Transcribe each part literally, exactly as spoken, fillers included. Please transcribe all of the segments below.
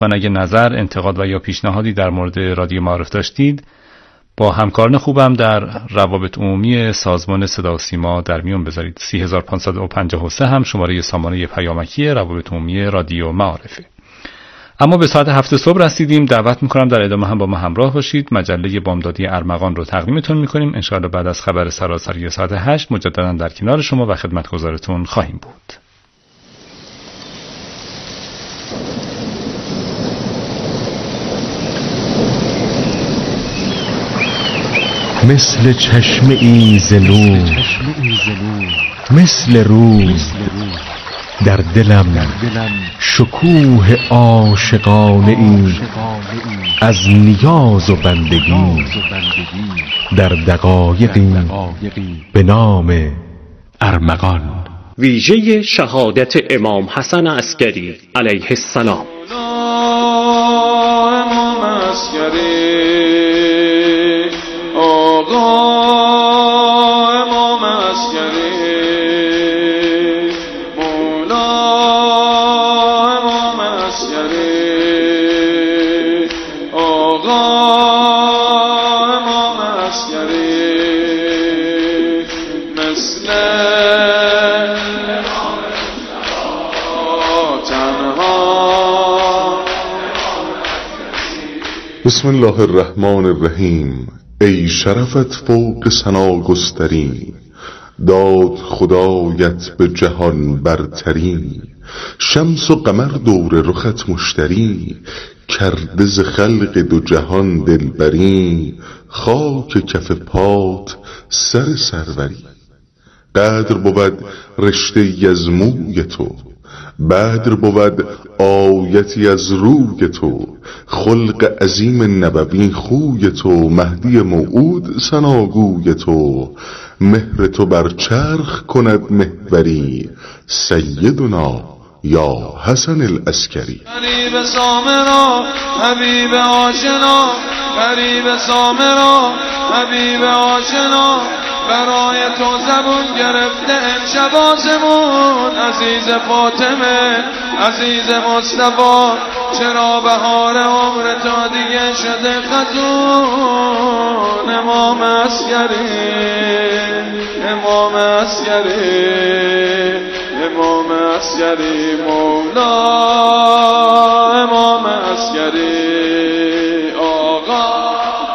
و اگه نظر، انتقاد و یا پیشنهادی در مورد رادیو معارف داشتید با همکاران خوبم در روابط عمومی سازمان صدا و سیما در میون بذارید. سه هزار و پانصد و پنجاه و سه هم شماره سامانه پیامکی روابط عمومی رادیو معارفه. اما به ساعت هفت صبح رسیدیم. دعوت میکنم در ادامه هم با ما همراه باشید. مجله بامدادی ارمغان رو تقدیمتون میکنیم. انشاءالله بعد از خبر سراسری ساعت هشت مجددا در کنار شما و خدمتگزارتون خواهیم بود. مثل چشم ای ز نور، مثل روز در دلم شکوه عاشقانه ای، از نیاز و بندگی در دقایقی به نام ارمغان. ویژه شهادت امام حسن عسکری علیه السلام. امام عسکری، آقا امام عسکری، مولا امام عسکری، آقا امام عسکری، مثل تنها. بسم الله الرحمن الرحیم. ای شرفت فوق ثنا گستری، داد خدایت به جهان برتری، شمس و قمر دور رخت مشتری، کرده ز خلق دو جهان دلبری، خاک کف پات سر سروری. قدر بود رشته ای از موی تو، بدر بود آیتی از روی تو، خلق عظیم نبوی خوی تو، مهدی موعود ثناگوی تو، مهر تو بر چرخ کند محوری، سیدنا یا حسن العسکری. غریب سامرا حبیب آشنا، غریب سامرا حبیب آشنا، برای تو زبون گرفته امشب آسمون. عزیز فاطمه، عزیز مصطفی، چرا بهار عمر تا دیگه شده خزون؟ امام عسکری، امام عسکری، امام عسکری، مولا امام عسکری، آقا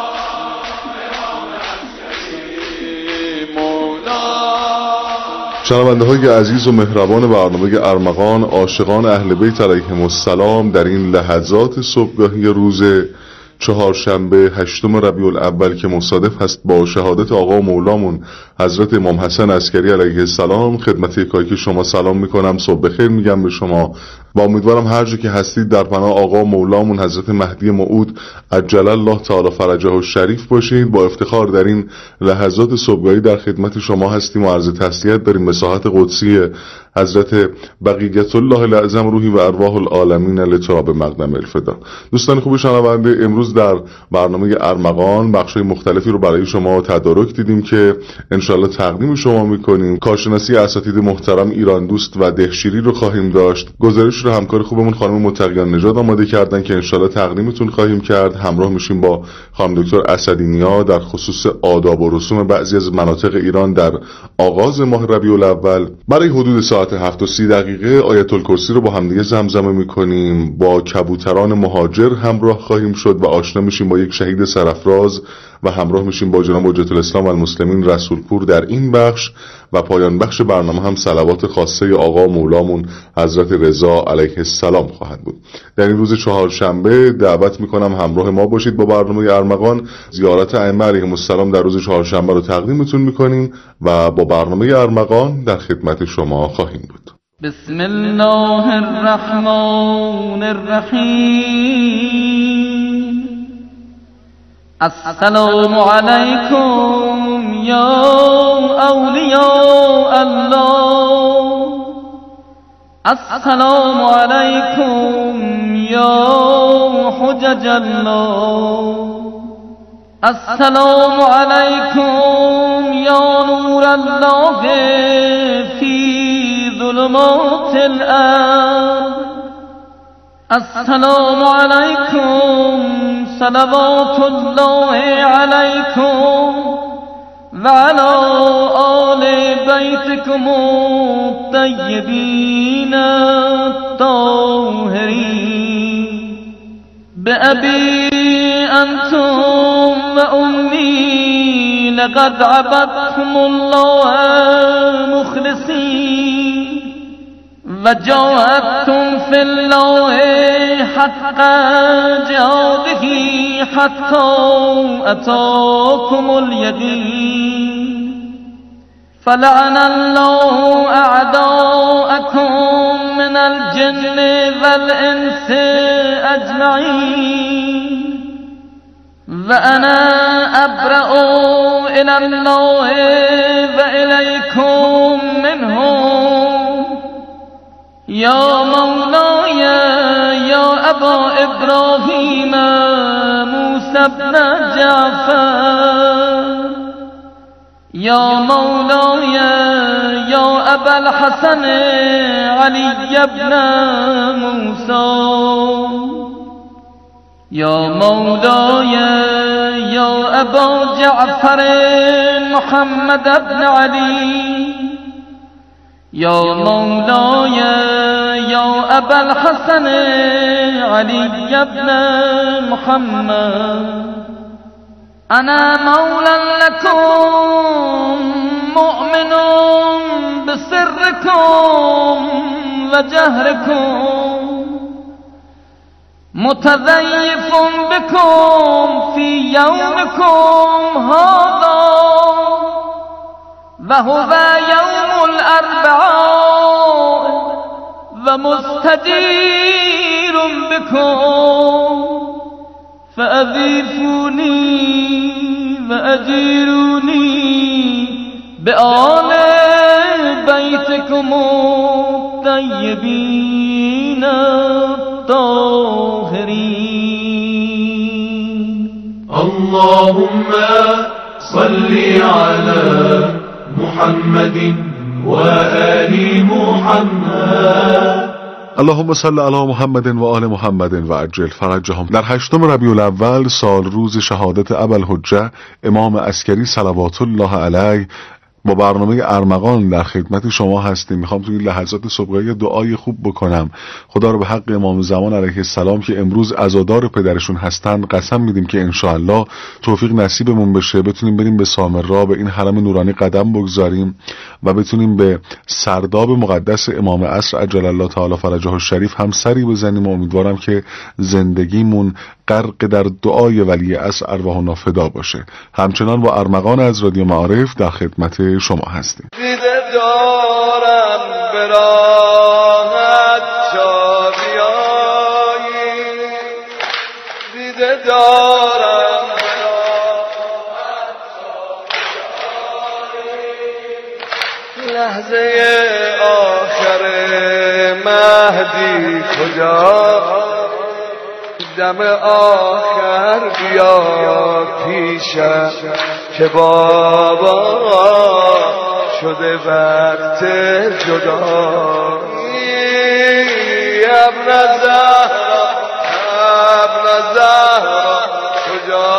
شنونده های عزیز و مهربان برنامه ارمغان، عاشقان اهل بیت علیهم السلام، در این لحظات صبحگاهی روز چهارشنبه هشتم ربیع الاول که مصادف هست با شهادت آقا مولامون حضرت امام حسن عسکری علیه السلام، خدمت یکایک شما سلام میکنم، صبح بخیر میگم به شما و امیدوارم هر جا که هستید در پناه آقا مولامون حضرت مهدی موعود عجل الله تعالی فرجه الشریف باشید. با افتخار در این لحظات صبحگاهی در خدمت شما هستیم و عرض تسلیت داریم به ساحت قدسی حضرت بقیت الله الاعظم روحی و ارواح العالمین لتراب مقدم الفدا. دوستان خوب شنونده، امروز در برنامه ارمغان بخش‌های مختلفی رو برای شما تدارک دیدیم که انشالله تقدیم شما میکنیم. کارشناسی اساتید محترم ایران دوست و دهشیری رو خواهیم داشت. گزارش رو همکار خوبمون خانم متقیان نژاد آماده کردن که انشالله تقدیمتون خواهیم کرد. همراه میشیم با خانم دکتر اسدی‌نیا در خصوص آداب و رسوم بعضی از مناطق ایران در آغاز ماه ربیع الاول. برای حدود ساعت هفت و سی دقیقه آیت الکرسی رو با همدیگه زمزمه میکنیم. با کبوتران مهاجر همراه خواهیم شد و آشنا میشیم با یک شهید سرافراز و همراه میشیم با جناب حجت الاسلام و المسلمین رسولپور در این بخش و پایان بخش برنامه هم صلوات خاصه آقا مولامون حضرت رضا علیه السلام خواهد بود. در این روز چهارشنبه دعوت میکنم همراه ما باشید با برنامه ارمغان. زیارت ائمه علیهم السلام در روز چهارشنبه رو تقدیمتون میکنیم و با برنامه ارمغان در خدمت شما خواهیم بود. بسم الله الرحمن الرحیم. السلام علیکم یا اولیاء الله، السلام علیکم یا حجج الله، السلام علیکم یا نور الله فی ظلمات الارض، السلام علیکم صلوات الله علیکم و علی آل بیتکم الطیبین الطاهرین بأبی انتم و امی لقد عبدتم الله مخلصین و جاهدتم فی الله حق جهاده حتی اتاکم الیقین فلعن الله اعداءکم من الجن والانس اجمعین و انا ابرأ الی الله و الیکم منهم یا مولاي یا ابا ابراهیم موسی بن جعفر یا مولاي یا ابا الحسن علی بن موسی یا مولاي یا ابا جعفر محمد بن علی یا مولاي یا ابا الحسن علی بن محمد انا مولا لكم مؤمن بسركم وجهركم متضيف بكم في يومكم هذا وهو يوم الأربعاء ومستجير بكم فأضيفوني وأجيروني بآل بيتكم الطيبين الطاهرين اللهم صل على محمد وآل محمد اللهم صل علی محمد و آل محمد و عجل فرجهم. در هشتم ربیع الاول سال روز شهادت ابوالحجه امام عسکری صلوات الله علیه با برنامه ارمغان در خدمت شما هستیم. میخوام توی لحظات صبحگاهی دعای خوب بکنم. خدا رو به حق امام زمان علیه السلام که امروز عزادار پدرشون هستن قسم میدیم که انشاءالله توفیق نصیبمون بشه، بتونیم بریم به سامرا، به این حرم نورانی قدم بگذاریم و بتونیم به سرداب مقدس امام عصر عجل الله تعالی فرجه الشریف هم سری بزنیم و امیدوارم که زندگیمون غرق در دعای ولی عصر ارواحنا فدا باشه. همچنان با ارمغان از رادیو معارف در خدمت شما هستیم. دیده دارم به راحت جا بیایی، دیده دارم به راحت جا بیایی، لحظه آخر مهدی کجا، دم آخر بیا پیشم که بابا شده وقت جدایی. ابن زهرا ابن زهرا کجا،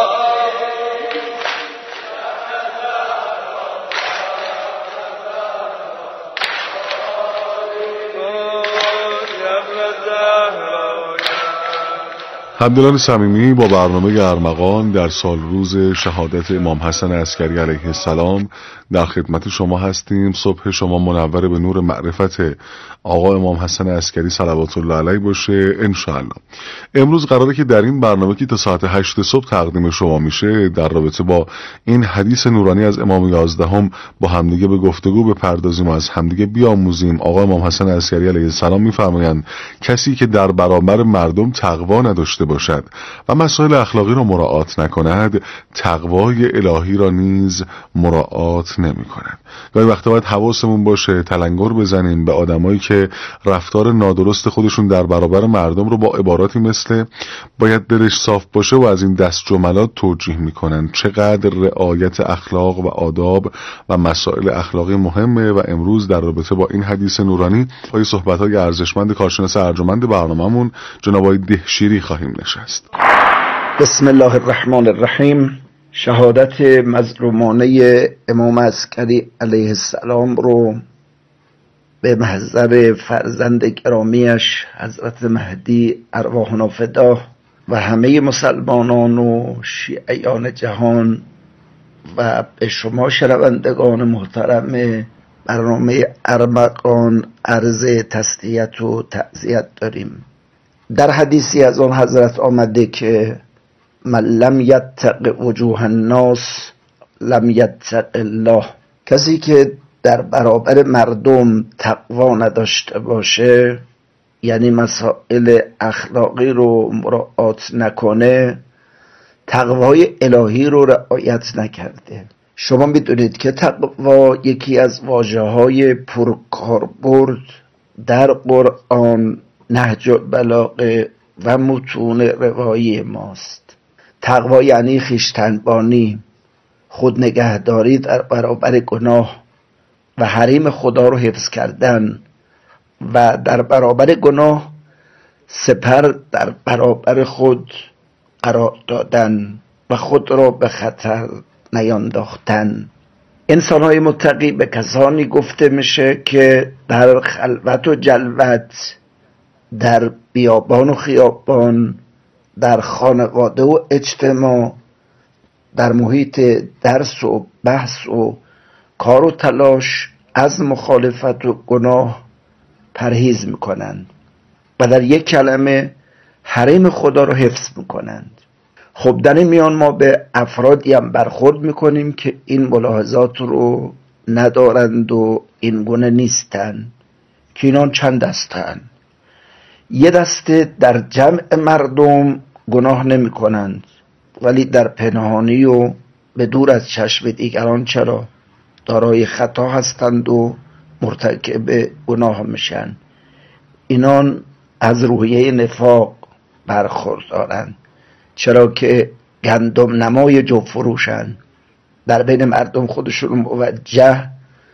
همدلان صمیمی با برنامه ارمغان در سال روز شهادت امام حسن عسکری علیه السلام در خدمت شما هستیم. صبح شما منور به نور معرفت آقا امام حسن عسکری صلوات الله علیه باشه انشاءالله. امروز قراره که در این برنامه که تا ساعت هشت صبح تقدیم شما میشه در رابطه با این حدیث نورانی از امام یازدهم با همدیگه به گفتگو بپردازیم و از همدیگه بیاموزیم. آقا امام حسن عسکری علیه السلام میفرمایند کسی که در برابر مردم تقوا نداشته باشد و مسائل اخلاقی را مراعات نکند، تقوای الهی را نیز مراعات نمی کند. گاهی وقتا باید حواسمون باشه تلنگر بزنیم به آدمایی که رفتار نادرست خودشون در برابر مردم رو با عباراتی مثل باید دلش صاف باشه و از این دست جملات توجیه میکنن. چقدر رعایت اخلاق و آداب و مسائل اخلاقی مهمه و امروز در رابطه با این حدیث نورانی پای صحبت‌های ارزشمند کارشناس ارجمند برنامه‌مون جناب آقای دهشیری خواهیم نشست. بسم الله الرحمن الرحیم. شهادت مظلومانه امام عسکری علیه السلام رو به محضر فرزند گرامیش حضرت مهدی ارواحنا فدا و همه مسلمانان و شیعیان جهان و به شما شنوندگان محترم برنامه ارمغان عرض تسلیت و تعزیت داریم. در حدیثی از آن حضرت آمده که من لم یتق وجوه الناس لم یتق الله، کسی که در برابر مردم تقوا نداشته باشه، یعنی مسائل اخلاقی رو مراعات نکنه، تقوای الهی رو رعایت نکرده. شما میدونید که تقوا یکی از واژه‌های پرکاربرد در قرآن، نهج البلاغه و متون روایی ماست. تقوا یعنی خویشتنبانی، خود نگهداری در برابر گناه و حریم خدا رو حفظ کردن و در برابر گناه سپر در برابر خود قرار دادن و خود را به خطر نیانداختن. انسان‌های متقی به کسانی گفته میشه که در خلوت و جلوت، در بیابان و خیابان، در خانواده و اجتماع، در محیط درس و بحث و کار و تلاش از مخالفت و گناه پرهیز میکنند و در یک کلمه حریم خدا رو حفظ میکنند. خب در این میان ما به افرادی هم برخورد میکنیم که این ملاحظات رو ندارند و این گونه نیستند، که اینان چند دستن. یه دسته در جمع مردم گناه نمی کنند، ولی در پنهانی و به دور از چشم دیگران چرا دارای خطا هستند و مرتکب گناه میشن. اینان از روحیه نفاق برخوردارند، چرا که گندم نمای جو فروشن، در بین مردم خودشون موجه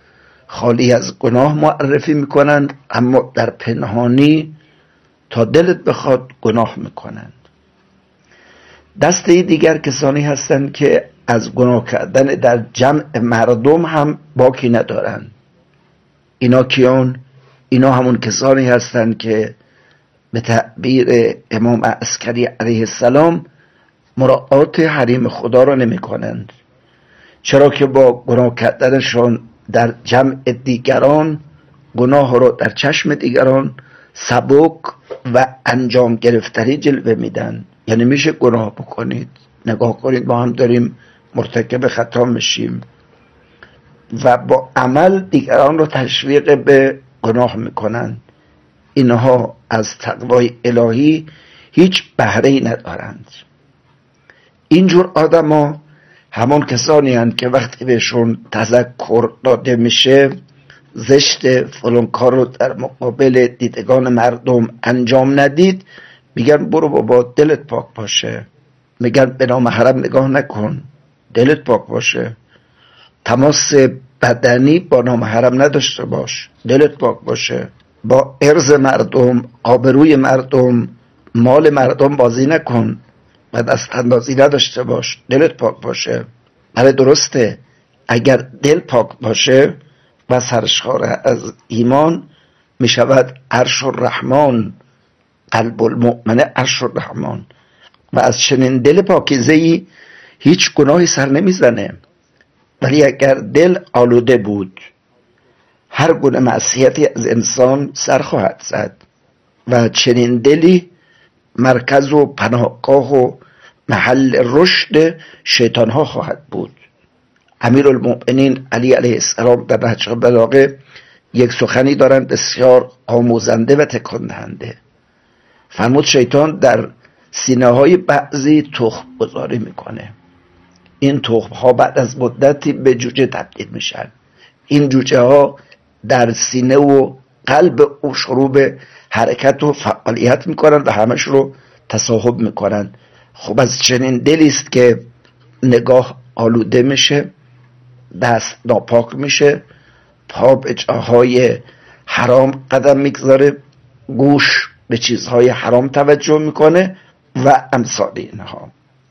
خالی از گناه معرفی میکنن، اما در پنهانی تا دلت بخواد گناه میکنند. دسته دیگر کسانی هستند که از گناه کردن در جمع مردم هم باکی ندارند. اینا کیان؟ اینا همون کسانی هستند که به تعبیر امام عسکری علیه السلام مراعات حریم خدا را نمی کنند، چرا که با گناه کردنشان در جمع دیگران گناه را در چشم دیگران سبک و انجام گرفتری جلوه میدن. یعنی میشه گناه بکنید، نگاه کنید ما هم داریم مرتکب خطا میشیم، و با عمل دیگران رو تشویق به گناه میکنن. اینها از تقوای الهی هیچ بهره‌ای ندارند. اینجور آدم ها همون کسانی هستند که وقتی بهشون تذکر داده میشه زشت فلان کار رو در مقابل دیدگان مردم انجام ندید، میگن برو بابا دلت پاک باشه، میگن به نامحرم نگاه نکن دلت پاک باشه، تماس بدنی با نامحرم نداشته باش دلت پاک باشه، با عرض مردم، آبروی مردم، مال مردم بازی نکن و دست اندازی نداشته باش دلت پاک باشه. بله درسته، اگر دل پاک باشه و سرشار از ایمان می شود عرش الرحمن، قلب المؤمن عرش الرحمن، و از چنین دل پاکیزه‌ای هیچ گناهی سر نمی زنه. ولی اگر دل آلوده بود هر گونه معصیتی از انسان سر خواهد زد و چنین دلی مرکز و پناهگاه و محل رشد شیطانها خواهد بود. امیرالمؤمنین علی علیه السلام در نهج البلاغه یک سخنی دارند بسیار آموزنده و تکان دهنده. فرمود شیطان در سینه های بعضی تخم گذاری میکنه. این تخم ها بعد از مدتی به جوجه تبدیل میشن. این جوجه ها در سینه و قلب او شروع به حرکت و فعالیت میکنن و همش رو تصاحب میکنن. خب از چنین دلی است که نگاه آلوده میشه، دست ناپاک میشه، پا به جاهای حرام قدم میگذاره، گوش به چیزهای حرام توجه میکنه و امثال اینها.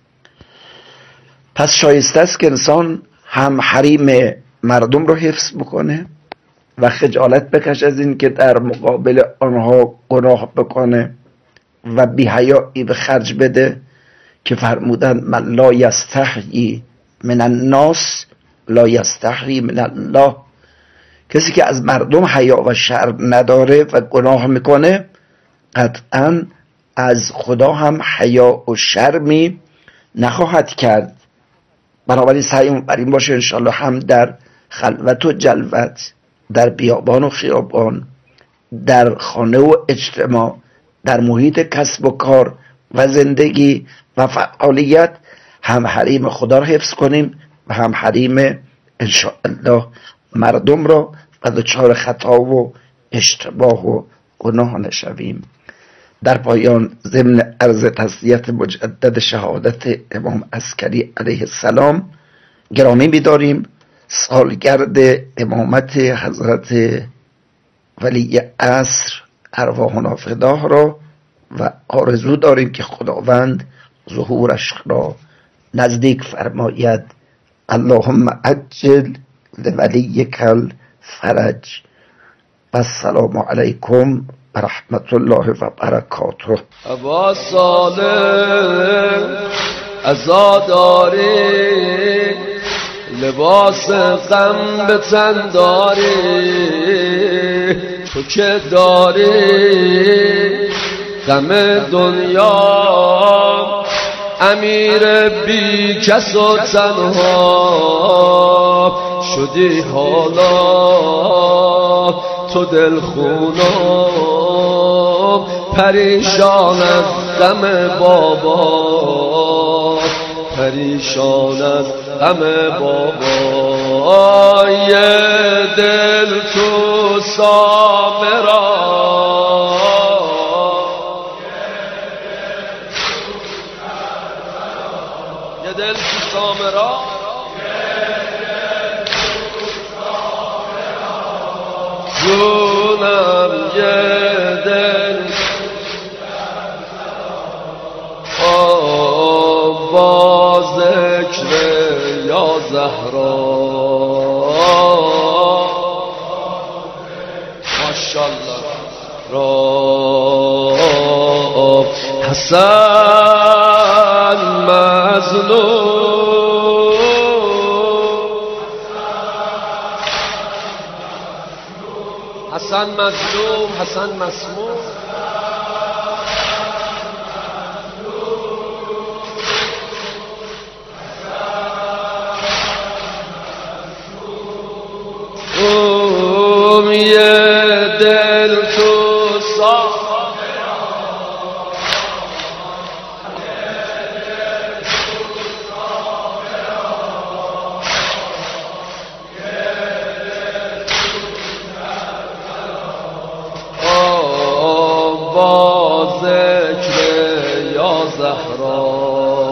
پس شایسته است که انسان هم حریم مردم رو حفظ بکنه و خجالت بکش از این که در مقابل آنها گناه بکنه و بی‌حیایی به خرج بده که فرمودن من لا یستحیی من الناس لا یستحیی من الله. کسی که از مردم حیا و شرم نداره و گناه میکنه قطعا از خدا هم حیا و شرمی نخواهد کرد. بنابراین سعیمون بر این باشه انشالله هم در خلوت و جلوت، در بیابان و خیابان، در خانه و اجتماع، در محیط کسب و کار و زندگی و فعالیت هم حریم خدا را حفظ کنیم و هم حریم انشاءالله مردم را و دچار خطا و اشتباه و گناه نشویم. در پایان ضمن عرض تسلیت مجدد شهادت امام عسکری علیه السلام گرامی می‌داریم سالگرد امامت حضرت ولی عصر ارواحنا فداه را و آرزو داریم که خداوند ظهورش را نزدیک فرماید. اللهم عجل لولیک الفرج و السلام علیکم و رحمت الله و برکاته. ابا صالح عزاداری لباس غم به تن داری، تو که داری غم دنیا امیر بی کس و تنها شدی حالا تو دل خونم پریشان از غم بابا، پریشان از غم بابا. یه دل تو سامرا یه دل تو سامرا جونم یه دل با ذکر یا زهرا ماشاءالله را حسن مظلوم حسن مظلوم حسن مسموم اوم یه دل تو سامرا با ذکر یا زهرا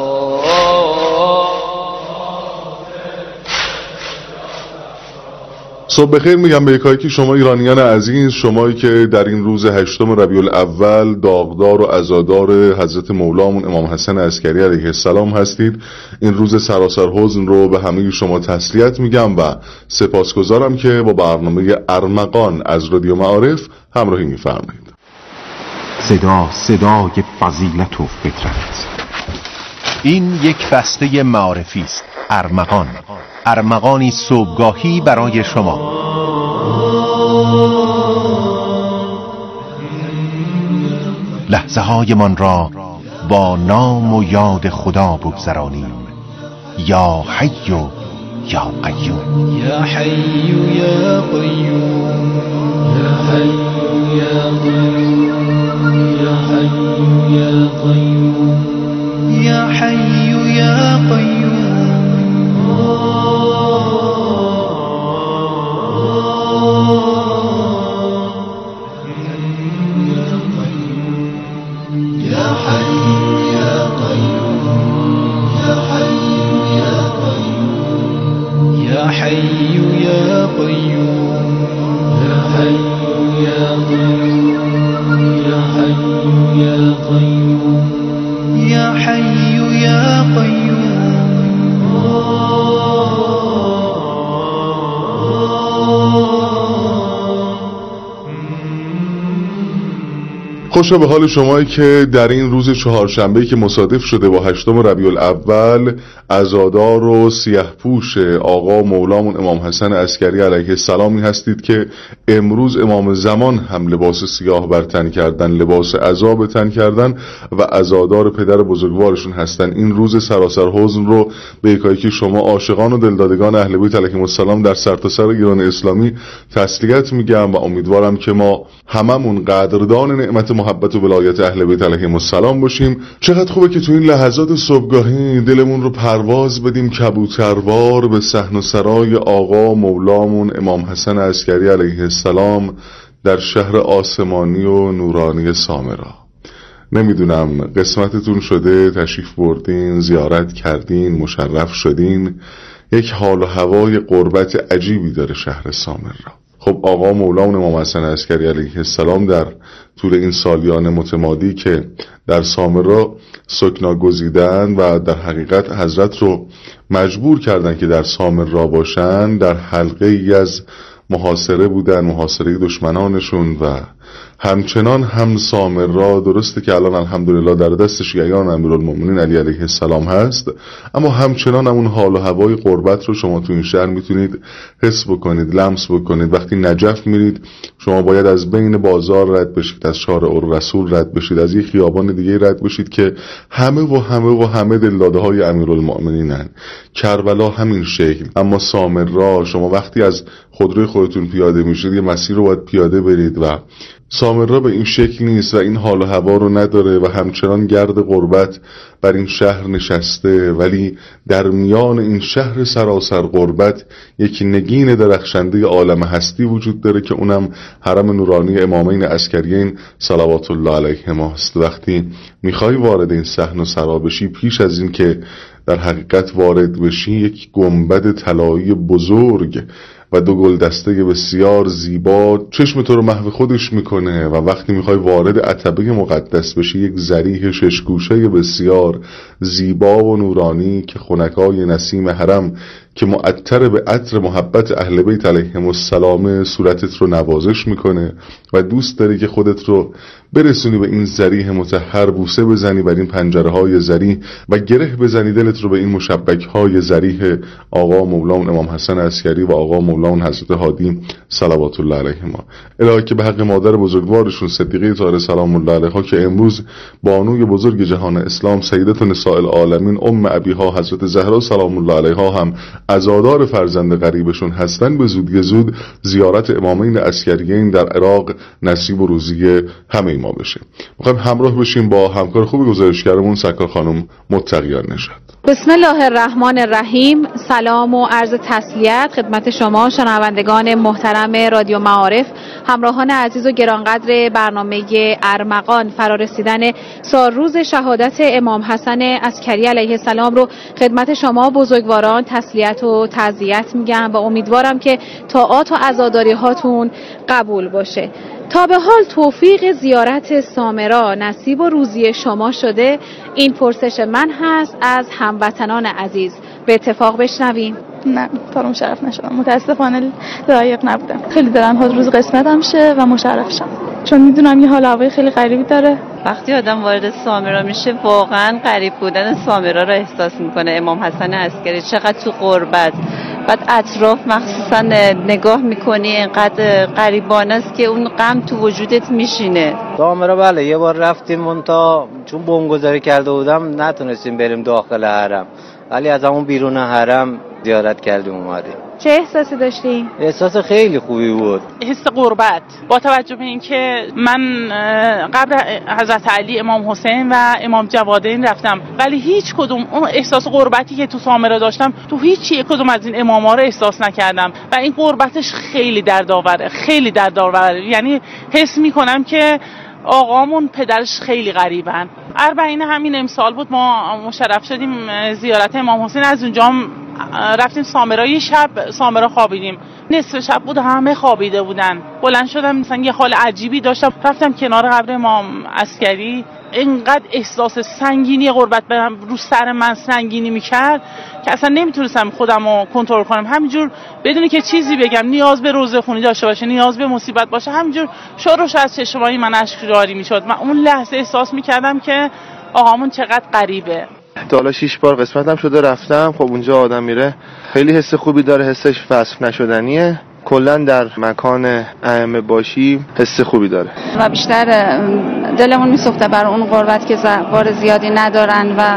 صبح بخیر میگم به یکایی که شما ایرانیان عزیز، شمایی که در این روز هشتم ربیع الاول داغدار و عزادار حضرت مولامون امام حسن عسکری علیه السلام هستید. این روز سراسر حزن رو به همه شما تسلیت میگم و سپاسگزارم که با برنامه ارمغان از رادیو معارف همراهی میفرمایید. صدا صدای فضیلت و فطرت. این یک بسته معارفی است. ارمغان، ارمغانی صبحگاهی برای شما. لحظه های من را با نام و یاد خدا بگذرانیم. یا حی و یا قیوم، یا حی یا قیوم، یا حی یا قیوم. يا حي يا قيوم يا حي يا قيوم يا حي يا قيوم يا حي يا قيوم يا حي يا قيوم يا حي يا قيوم يا حي يا قيوم يا حي يا قيوم خوشا به حال شمایی که در این روز چهارشنبه‌ای که مصادف شده با هشتم ربیع الاول عزادار و سیه‌پوش آقا مولامون امام حسن عسکری علیه السلامی هستید که امروز امام زمان هم لباس سیاه بر تن کردن، لباس عزا به تن کردن و عزادار پدر بزرگوارشون هستن. این روز سراسر حزن رو به یکایی که شما عاشقان و دلدادگان اهل بیت علیهم السلام در سرتاسر سر ایران اسلامی تسلیت میگم و امیدوارم که ما هممون قدردان نعمت محبت و ولایت اهل بیت علیهم السلام باشیم. چقدر خوبه که تو این لحظات صبحگاهی دلمون رو پرواز بدیم کبوتروار به صحن و سرای آقا مولامون امام حسن عسکری علیه السلام در شهر آسمانی و نورانی سامرا. نمیدونم قسمتتون شده تشریف بردین، زیارت کردین، مشرف شدین. یک حال و هوای قربت عجیبی داره شهر سامرا. خب آقا مولامون امام حسن عسکری علیه السلام در طول این سالیان متمادی که در سامرا سکنا گزیدن و در حقیقت حضرت رو مجبور کردن که در سامرا باشن، در حلقه ای از محاصره بودن، محاصره دشمنانشون و همچنان هم سامرا درسته که الان الحمدلله در دست شیعیان امیرالمومنین علی علیه السلام هست، اما همچنان همون حال و هوای قربت رو شما تو این شهر میتونید حس بکنید، لمس بکنید. وقتی نجف میرید شما باید از بین بازار رد بشید، از شارع الرسول رد بشید، از یک خیابان دیگه رد بشید که همه و همه و همه دلداده های امیرالمومنینن. کربلا همین شکل. اما سامرا شما وقتی از خودروی خودتون پیاده میشید یه مسیر رو باید پیاده برید و سامرا به این شکل نیست و این حال و هوا رو نداره و همچنان گرد غربت بر این شهر نشسته، ولی در میان این شهر سراسر غربت یک نگین درخشنده عالم هستی وجود داره که اونم حرم نورانی امامین عسکریین صلوات الله علیهما است. وقتی میخوای وارد این صحن و سرا بشی، پیش از این که در حقیقت وارد بشی یک گنبد طلایی بزرگ و دو گلدسته بسیار زیبا چشم تو رو محو خودش میکنه و وقتی میخوای وارد عتبه مقدس بشی یک ضریح ششگوشه بسیار زیبا و نورانی که خنکای نسیم حرم که معطر به عطر محبت اهل بیت علیهم السلام صورتت رو نوازش میکنه و دوست داری که خودت رو برسونی به این ضریح مطهر، بوسه بزنی بر این پنجره های ضریح و گره بزنی دلت رو به این مشبک های ضریح آقا مولامون امام حسن عسکری و آقا مولامون حضرت هادی صلوات الله علیهما. الهی که به حق مادر بزرگوارشون صدیقه طاهره سلام الله علیها که امروز بانوی بزرگ جهان اسلام سیدت نساء العالمین ام ابیها حضرت زهرا سلام الله علیها هم عزادار فرزند غریبشون هستن، به زودی زود زیارت امامین عسکریین در عراق نصیب و روزی همه ما بشه. میخوایم همراه بشیم با همکار خوب گزارشگرمون سکار خانم متقیان نژاد. بسم الله الرحمن الرحیم. سلام و عرض تسلیت خدمت شما شنوندگان محترم رادیو معارف، همراهان عزیز و گرانقدر برنامه ارمغان. فرارسیدن سالروز شهادت امام حسن عسکری علیه السلام رو خدمت شما بزرگواران تسلیت و تعزیت میگم و امیدوارم که طاعات و عزاداری هاتون قبول باشه. تا به حال توفیق زیارت سامرا نصیب و روزی شما شده؟ این پرسش من هست از هموطنان عزیز. به اتفاق بشنویم. نه تا رو مشرف نشدم، متاسفانه لایق نبودم. خیلی دارن ها روز قسمتم شه و مشرف شم، چون میدونم یه حال هوای خیلی غریبی داره. وقتی آدم وارد سامرا میشه واقعا غریب بودن سامرا رو احساس میکنه. امام حسن عسکری چقدر تو غربت، بعد اطراف مخصوصا نگاه میکنی اینقدر غریبانه است که اون غم تو وجودت میشینه. سامرا بله یه بار رفتیم منتا چون بمبگذاری کرده بودم نتونستیم بریم داخل حرم، ولی از همون بیرون حرم زیارت کردیم اومدیم. چه احساسی داشتی؟ احساس خیلی خوبی بود. حس غربت با توجه به اینکه من قبر حضرت علی، امام حسین و امام جوادین رفتم، ولی هیچ کدوم اون احساس غربتی که تو سامره داشتم تو هیچ یک کدوم از این اماما رو احساس نکردم و این غربتش خیلی دردآوره، خیلی دردآوره. یعنی حس میکنم که آقامون پدرش خیلی غریبن. اربعین همین امسال بود ما مشرف شدیم زیارت امام حسین، از اونجا رفتیم سامرا. یه شب سامرا خوابیدیم، نصف شب بود همه خوابیده بودن. بلند شدم مثلا یه حال عجیبی داشتم، رفتم کنار قبر امام عسکری. اینقدر احساس سنگینی غربت به رو سر من سنگینی میکرد که اصلا نمیتونستم خودم رو کنترل کنم. همینجور بدونی که چیزی بگم، نیاز به روزه خونی داشته باشه، نیاز به مصیبت باشه، همینجور شروعش از چشمای من اشک جاری میشد. من اون لحظه احساس میکردم که آقامون چقدر غریبه. تا حالا شیش بار قسمتم شده رفتم. خب اونجا آدم میره خیلی حس خوبی داره، حسش وصف نشدنیه. کلا در مکان ائمه باشی حس خوبی داره و بیشتر دلمون میسوخته برای اون غربت که بار زیادی ندارن و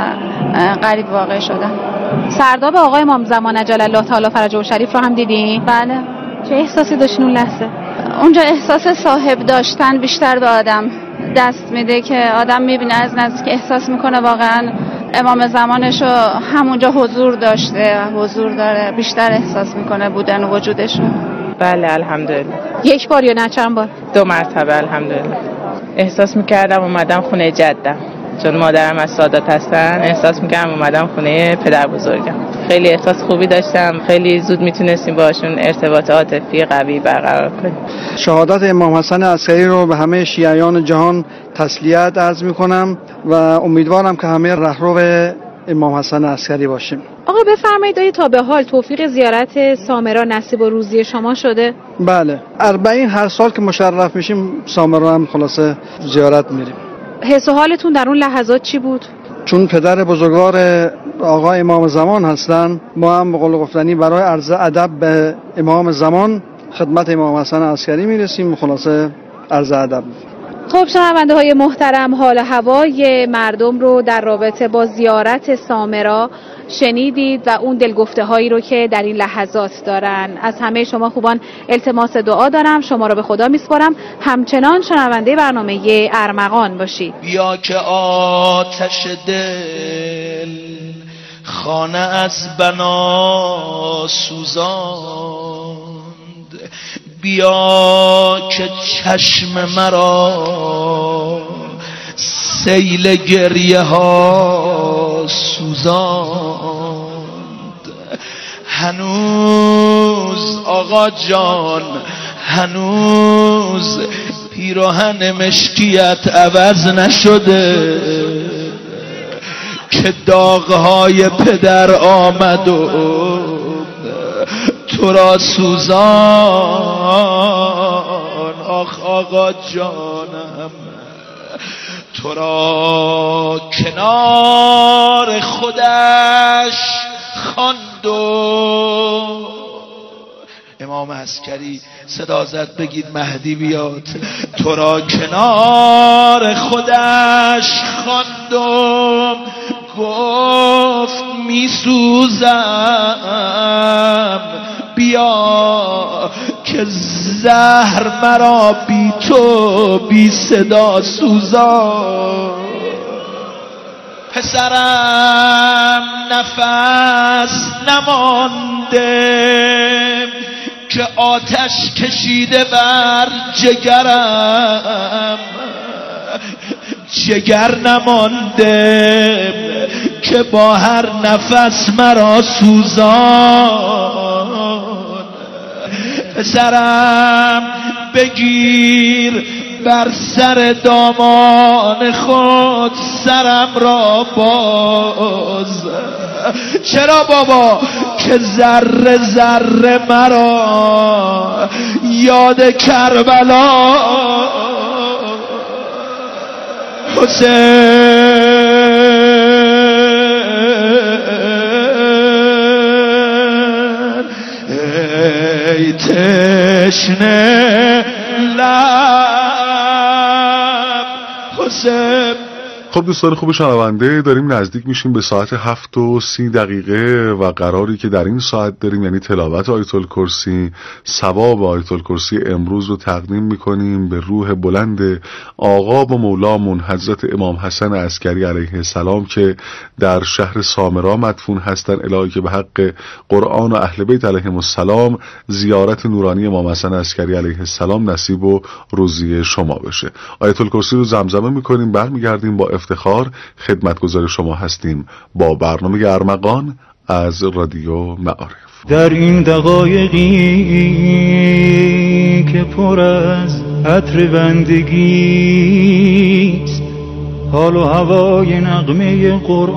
غریب واقع شدن. سرداب آقای امام زمان عجل الله تعالی فرجه شریف رو هم دیدین؟ بله. چه احساسی داشتین اون لحظه؟ اونجا احساس صاحب داشتن بیشتر به آدم دست میده که آدم میبینه از نزدیک، احساس میکنه واقعا امام زمانشو همونجا حضور داشته، حضور داره، بیشتر احساس میکنه بودن و وجودشو. بله الحمدلله. یک بار یا نه چند بار؟ دو مرتبه الحمدلله. احساس میکردم اومدم خونه جدم، چون مادرم از سادات هستن. احساس میکردم اومدم خونه پدر بزرگم. خیلی احساس خوبی داشتم، خیلی زود میتونستیم باشون ارتباط عاطفی قوی برقرار کنیم. شهادت امام حسن عسکری رو به همه شیعیان جهان تسلیت عرض میکنم و امیدوارم که همه رهرو امام حسن عسکری باشیم. آقا بفرمایید آیا تا به حال توفیق زیارت سامرا نصیب و روزی شما شده؟ بله، اربعین هر سال که مشرف میشیم سامرا هم خلاصه زیارت میریم. حس و حالتون در اون لحظات چی بود؟ چون پدر بزرگوار آقا امام زمان هستن، ما هم به قول گفتنی برای عرض ادب به امام زمان خدمت امام حسن عسکری میرسیم، خلاصه عرض ادب. خب شنونده های محترم، حال هوای مردم رو در رابطه با زیارت سامرا شنیدید و اون دلگفته هایی رو که در این لحظات دارن. از همه شما خوبان التماس دعا دارم، شما رو به خدا میسپارم، همچنان شنونده برنامه ارمغان باشید. بیا که آتش دل خانه از بنا سوزاند، بیا که چشم مرا سیل گریه ها سوزاند. هنوز آقا جان، هنوز پیراهن مشکیت عوض نشده که داغهای پدر آمد و تو را سوزان. آخ آقا جانم، تو را کنار خودش خواند و امام عسکری صدا زد بگید مهدی بیاد. تو را کنار خودش خواند و گفت می سوزم، بیا که زهر مرا بی تو بی صدا سوزان. پسرم نفس نمانده که آتش کشیده بر جگرم، جگر نمانده که با هر نفس مرا سوزان. پسرم بگیر بر سر دامان خود سرم را باز. چرا بابا؟ که ذره ذره مرا یاد کربلا حسین. ای تشنه لب حسین. خب خب دوستان خوب شنونده، داریم نزدیک میشیم به ساعت هفت و سی دقیقه و قراری که در این ساعت داریم، یعنی تلاوت آیت الکرسی، ثواب آیت الکرسی امروز رو تقدیم میکنیم به روح بلند آقا و مولامون حضرت امام حسن عسکری علیه السلام که در شهر سامرا مدفون هستن. الهی که به حق قرآن و اهل بیت علیهم السلام زیارت نورانی امام حسن عسکری علیه السلام نصیب و روزی شما بشه. آیت الکرسی رو زمزمه میکنیم، برمیگردیم با افتخار خدمتگزار شما هستیم با برنامه ارمغان از رادیو معارف. در این دقایقی که پر از عطر بندگیست، حال و هوای نغمه قرآن